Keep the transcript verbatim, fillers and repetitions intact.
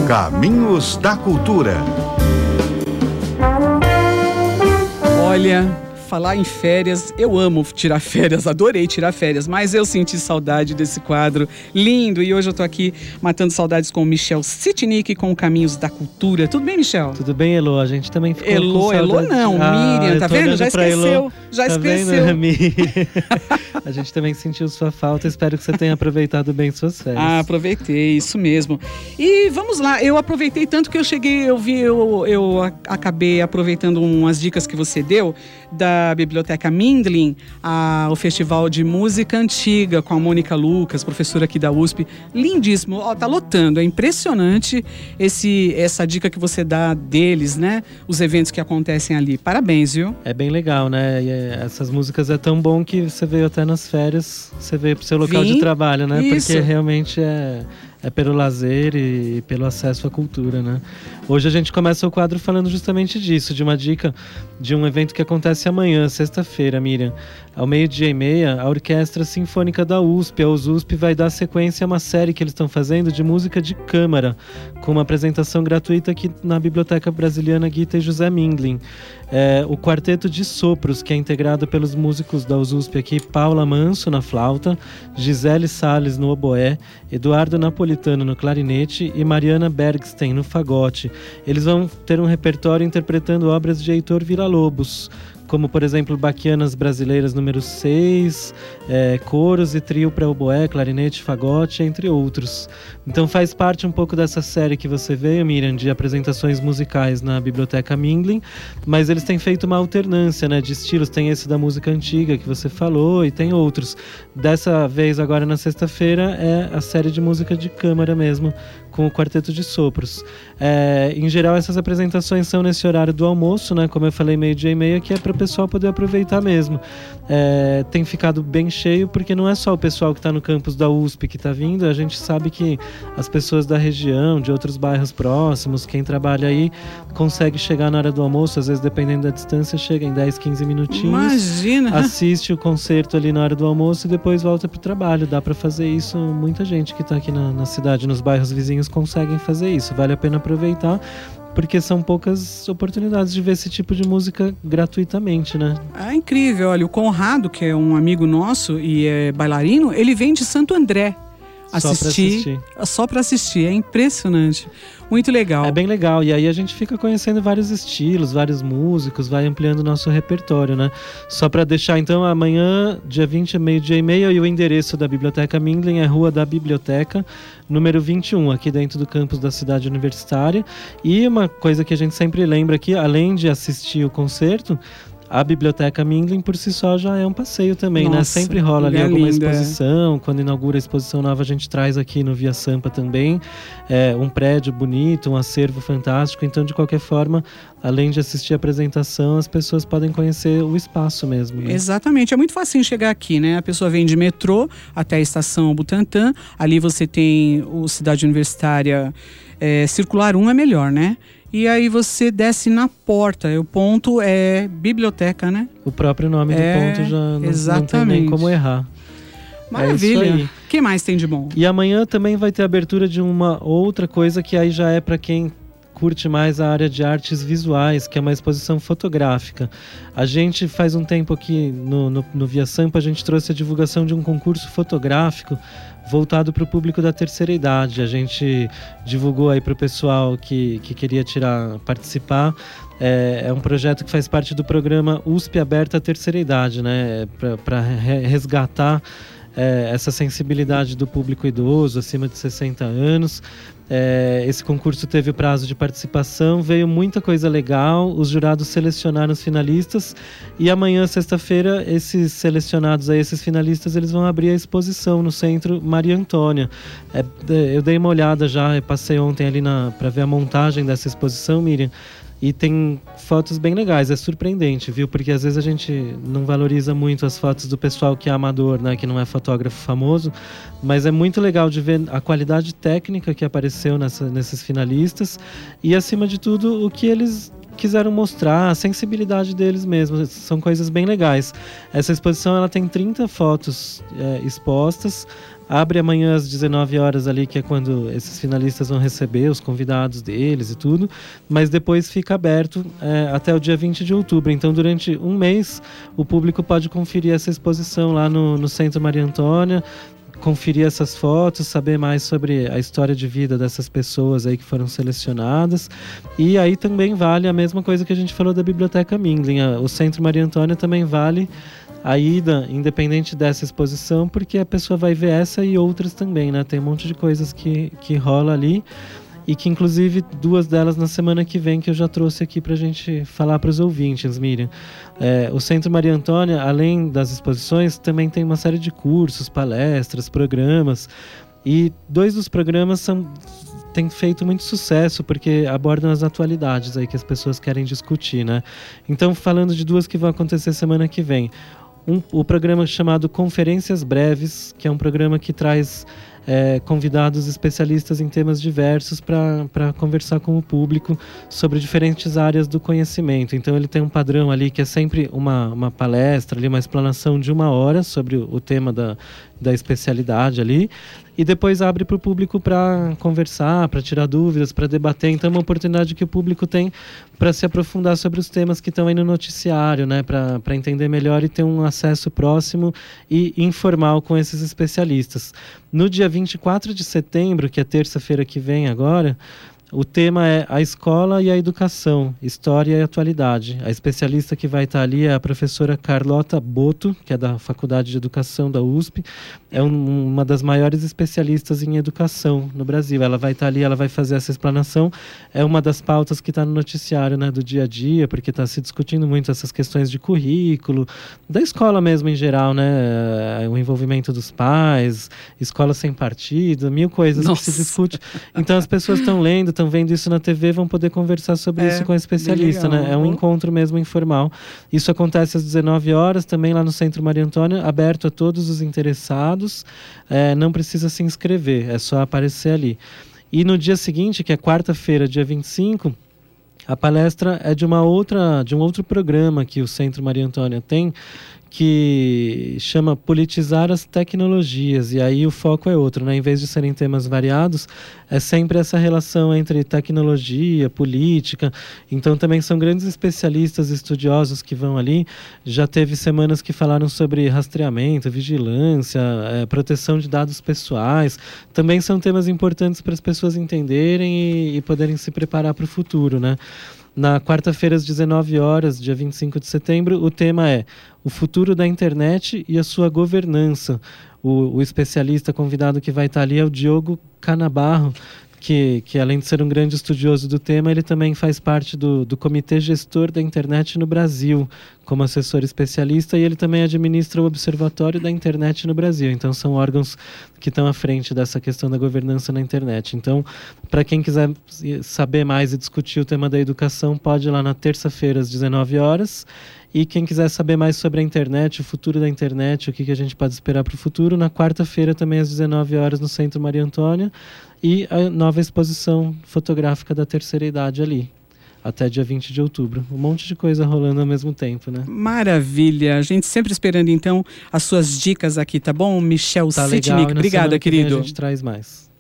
Caminhos da Cultura. Olha, falar em férias, eu amo tirar férias, adorei tirar férias, mas eu senti saudade desse quadro lindo e hoje eu tô aqui matando saudades com o Michel Sitnik com o Caminhos da Cultura. Tudo bem, Michel? Tudo bem, Elô? A gente também ficou Elô, com saudade. Elô não, ah, Miriam, tá vendo? Já esqueceu, já tá esqueceu. Vendo, Miriam? A gente também sentiu sua falta, espero que você tenha aproveitado bem suas férias. Ah, aproveitei, isso mesmo. E vamos lá, eu aproveitei tanto que eu cheguei, eu vi, eu, eu acabei aproveitando umas dicas que você deu da Biblioteca Mindlin, a, o Festival de Música Antiga com a Mônica Lucas, professora aqui da U S P. Lindíssimo, ó, tá lotando, é impressionante esse, essa dica que você dá deles, né? Os eventos que acontecem ali. Parabéns, viu? É bem legal, né? E é, essas músicas é tão bom que você veio até nas férias, você veio pro seu local Vim, de trabalho, né? isso. Porque realmente é... É pelo lazer e pelo acesso à cultura, né? Hoje a gente começa o quadro falando justamente disso, de uma dica de um evento que acontece amanhã, sexta-feira, Miriam. Ao meio-dia e meia, a Orquestra Sinfônica da U S P, a U S P, vai dar sequência a uma série que eles estão fazendo de música de câmara, com uma apresentação gratuita aqui na Biblioteca Brasiliana Gita e José Mindlin. É, o Quarteto de Sopros, que é integrado pelos músicos da U S P aqui, Paula Manso na flauta, Gisele Salles no oboé, Eduardo Napolitano no clarinete e Mariana Bergstein no fagote. Eles vão ter um repertório interpretando obras de Heitor Villa-Lobos, como, por exemplo, Baquianas Brasileiras número seis, é, coros e trio para oboé, clarinete, fagote, entre outros. Então faz parte um pouco dessa série que você veio, Miriam, de apresentações musicais na Biblioteca Mindlin, mas eles têm feito uma alternância, né, de estilos. Tem esse da música antiga que você falou e tem outros. Dessa vez, agora na sexta-feira, é a série de música de câmara mesmo, com o Quarteto de Sopros. É, em geral, essas apresentações são nesse horário do almoço, né, como eu falei, meio-dia e meia, que é para o pessoal poder aproveitar mesmo. É, tem ficado bem cheio, porque não é só o pessoal que está no campus da U S P que está vindo, a gente sabe que as pessoas da região, de outros bairros próximos, quem trabalha aí, consegue chegar na hora do almoço, às vezes dependendo da distância, chega em dez, quinze minutinhos. Imagina! Assiste o concerto ali na hora do almoço e depois volta pro trabalho. Dá para fazer isso, muita gente que está aqui na, na cidade, nos bairros vizinhos, conseguem fazer isso. Vale a pena aproveitar, porque são poucas oportunidades de ver esse tipo de música gratuitamente, né? É incrível, olha, o Conrado, que é um amigo nosso e é bailarino, ele vem de Santo André assistir, só para assistir. Só para assistir, é impressionante. Muito legal. É bem legal, e aí a gente fica conhecendo vários estilos, vários músicos, vai ampliando o nosso repertório, né? Só para deixar então, amanhã, dia vinte, meio-dia e meia, e o endereço da Biblioteca Mindlin é Rua da Biblioteca, número vinte e um, aqui dentro do campus da cidade universitária. E uma coisa que a gente sempre lembra aqui, além de assistir o concerto, a Biblioteca Mindlin por si só já é um passeio também, Nossa, né? Sempre rola ali alguma linda. exposição. Quando inaugura a exposição nova, a gente traz aqui no Via Sampa também é, um prédio bonito, um acervo fantástico. Então, de qualquer forma, além de assistir a apresentação, as pessoas podem conhecer o espaço mesmo, né? Exatamente, é muito fácil chegar aqui, né? A pessoa vem de metrô até a estação Butantã. Ali você tem o Cidade Universitária é, Circular um é melhor, né? E aí você desce na porta, o ponto é biblioteca, né? O próprio nome é, do ponto já não, exatamente. não tem nem como errar. Maravilha! É o que mais tem de bom? E amanhã também vai ter abertura de uma outra coisa que aí já é para quem curte mais a área de artes visuais, que é uma exposição fotográfica. A gente faz um tempo aqui no, no, no Via Sampa, a gente trouxe a divulgação de um concurso fotográfico voltado para o público da terceira idade. A gente divulgou aí para o pessoal que, que queria tirar, participar. É, é um projeto que faz parte do programa U S P Aberta à Terceira Idade, né? Para resgatar é, essa sensibilidade do público idoso, acima de sessenta anos. É, esse concurso teve o prazo de participação, veio muita coisa legal, os jurados selecionaram os finalistas e amanhã, sexta-feira, esses selecionados, aí, esses finalistas, eles vão abrir a exposição no Centro Maria Antônia. É, eu dei uma olhada já, eu passei ontem ali para ver a montagem dessa exposição, Miriam, e tem fotos bem legais, é surpreendente, viu? Porque às vezes a gente não valoriza muito as fotos do pessoal que é amador, né? Que não é fotógrafo famoso, mas é muito legal de ver a qualidade técnica que apareceu nessa, nesses finalistas e, acima de tudo, o que eles quiseram mostrar a sensibilidade deles mesmos. São coisas bem legais. Essa exposição ela tem trinta fotos é, expostas. Abre amanhã às dezenove horas ali, que é quando esses finalistas vão receber os convidados deles e tudo. Mas depois fica aberto é, até o dia vinte de outubro. Então, durante um mês, o público pode conferir essa exposição lá no, no Centro Maria Antônia, conferir essas fotos, saber mais sobre a história de vida dessas pessoas aí que foram selecionadas. E aí também vale a mesma coisa que a gente falou da Biblioteca Mindlin. O Centro Maria Antônia também vale a ida, independente dessa exposição, porque a pessoa vai ver essa e outras também, né? Tem um monte de coisas que, que rola ali. E que, inclusive, duas delas na semana que vem, que eu já trouxe aqui pra gente falar para os ouvintes, Miriam. É, o Centro Maria Antônia, além das exposições, também tem uma série de cursos, palestras, programas. E dois dos programas são, têm feito muito sucesso, porque abordam as atualidades aí que as pessoas querem discutir, né? Então, falando de duas que vão acontecer semana que vem. Um, o programa chamado Conferências Breves, que é um programa que traz é, convidados especialistas em temas diversos para conversar com o público sobre diferentes áreas do conhecimento. Então ele tem um padrão ali que é sempre uma, uma palestra, ali, uma explanação de uma hora sobre o, o tema da, da especialidade ali. E depois abre para o público para conversar, para tirar dúvidas, para debater. Então é uma oportunidade que o público tem para se aprofundar sobre os temas que estão aí no noticiário, né? Para entender melhor e ter um acesso próximo e informal com esses especialistas. No dia vinte e quatro de setembro, que é terça-feira que vem agora, o tema é a escola e a educação, história e atualidade. A especialista que vai estar ali é a professora Carlota Boto, que é da Faculdade de Educação da U S P. É um, uma das maiores especialistas em educação no Brasil. Ela vai estar ali, ela vai fazer essa explanação. É uma das pautas que está no noticiário, né, do dia a dia, porque está se discutindo muito essas questões de currículo, da escola mesmo em geral, né? O envolvimento dos pais, escola sem partido, mil coisas Nossa. que se discute. Então as pessoas estão lendo, estão vendo isso na T V, vão poder conversar sobre é, isso com a especialista, né? É um encontro mesmo informal. Isso acontece às dezenove horas, também lá no Centro Maria Antônia, aberto a todos os interessados. É, não precisa se inscrever, é só aparecer ali. E no dia seguinte, que é quarta-feira, dia vinte e cinco, a palestra é de uma outra, de um outro programa que o Centro Maria Antônia tem, que chama Politizar as Tecnologias, e aí o foco é outro, né? Em vez de serem temas variados, é sempre essa relação entre tecnologia, política. Então também são grandes especialistas, estudiosos que vão ali. Já teve semanas que falaram sobre rastreamento, vigilância, é, proteção de dados pessoais. Também são temas importantes para as pessoas entenderem e, e poderem se preparar para o futuro, né? Na quarta-feira, às dezenove horas, dia vinte e cinco de setembro, o tema é o futuro da internet e a sua governança. O, o especialista convidado que vai estar ali é o Diogo Canabarro, que, que além de ser um grande estudioso do tema, ele também faz parte do, do Comitê Gestor da Internet no Brasil, como assessor especialista, e ele também administra o Observatório da Internet no Brasil. Então são órgãos que estão à frente dessa questão da governança na internet. Então, para quem quiser saber mais e discutir o tema da educação, pode ir lá na terça-feira às dezenove horas. E quem quiser saber mais sobre a internet, o futuro da internet, o que, que a gente pode esperar para o futuro, na quarta-feira também às dezenove horas no Centro Maria Antônia, e a nova exposição fotográfica da terceira idade ali, até dia vinte de outubro. Um monte de coisa rolando ao mesmo tempo, né? Maravilha. A gente sempre esperando, então, as suas dicas aqui, tá bom? Michel tá Sitnik. Obrigada, querido. A gente traz mais.